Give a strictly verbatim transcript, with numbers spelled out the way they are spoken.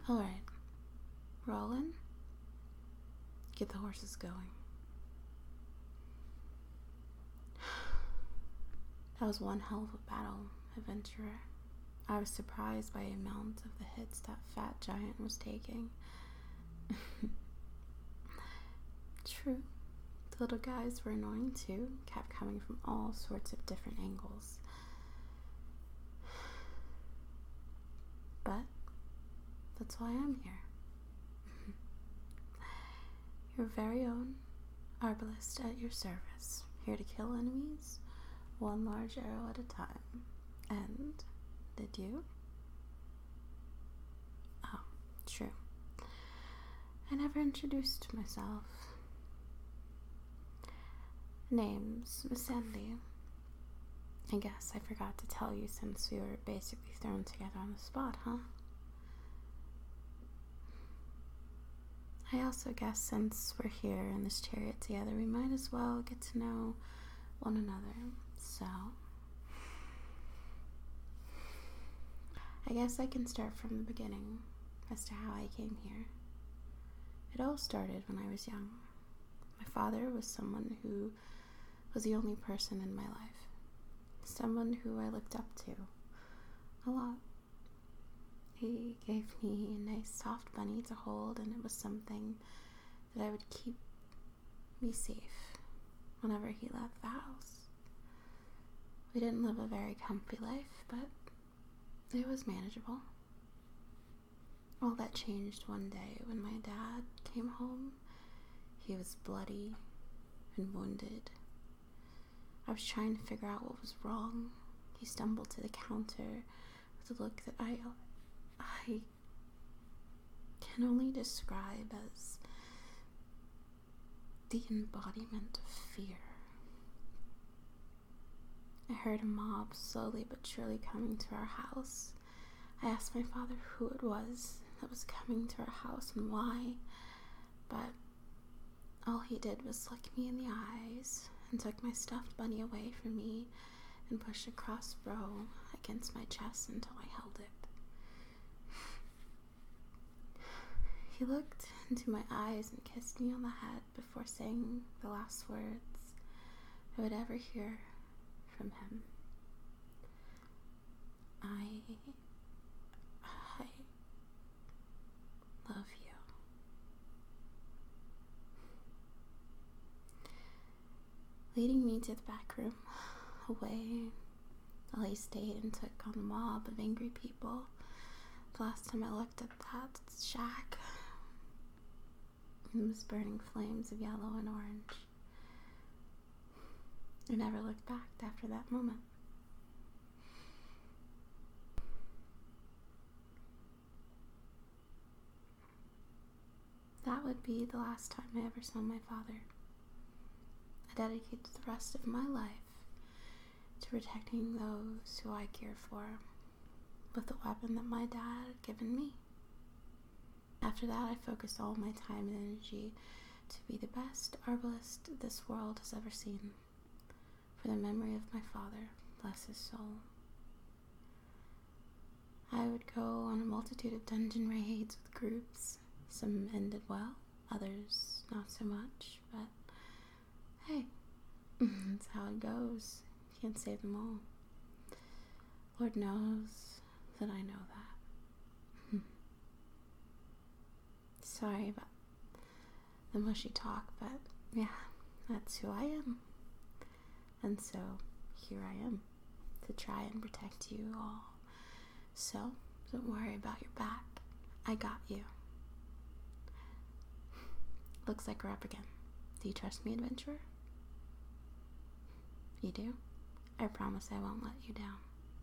Alright, Roland, get the horses going. That was one hell of a battle, adventurer. I was surprised by the amount of the hits that fat giant was taking. True, the little guys were annoying too, kept coming from all sorts of different angles. But that's why I'm here. Your very own arbalist at your service, here to kill enemies, one large arrow at a time. And did you? Oh, true. I never introduced myself. Name's Miss Sandy. I guess I forgot to tell you since we were basically thrown together on the spot, huh? I also guess since we're here in this chariot together, we might as well get to know one another. So, I guess I can start from the beginning as to how I came here. It all started when I was young. My father was someone who was the only person in my life. Someone who I looked up to a lot. He gave me a nice soft bunny to hold, and it was something that I would keep me safe whenever he left the house. We didn't live a very comfy life, but it was manageable. All that changed one day when my dad came home. He was bloody and wounded. I was trying to figure out what was wrong. He stumbled to the counter with a look that I, I can only describe as the embodiment of fear. I heard a mob slowly but surely coming to our house. I asked my father who it was that was coming to our house and why, but all he did was look me in the eyes and took my stuffed bunny away from me and pushed a crossbow against my chest until I held it. He looked into my eyes and kissed me on the head before saying the last words I would ever hear from him. I, I love you. Leading me to the back room, away, while he stayed and took on a mob of angry people. The last time I looked at that shack, it was burning flames of yellow and orange. I never looked back after that moment. That would be the last time I ever saw my father. I dedicated the rest of my life to protecting those who I care for with the weapon that my dad had given me. After that, I focused all my time and energy to be the best arbalist this world has ever seen, for the memory of my father, bless his soul. I would go on a multitude of dungeon raids with groups. Some ended well, others not so much, but hey, that's how it goes. You can't save them all. Lord knows that I know that. Sorry about the mushy talk, but yeah, that's who I am. And so, here I am, to try and protect you all. So, don't worry about your back. I got you. Looks like we're up again. Do you trust me, adventurer? You do? I promise I won't let you down.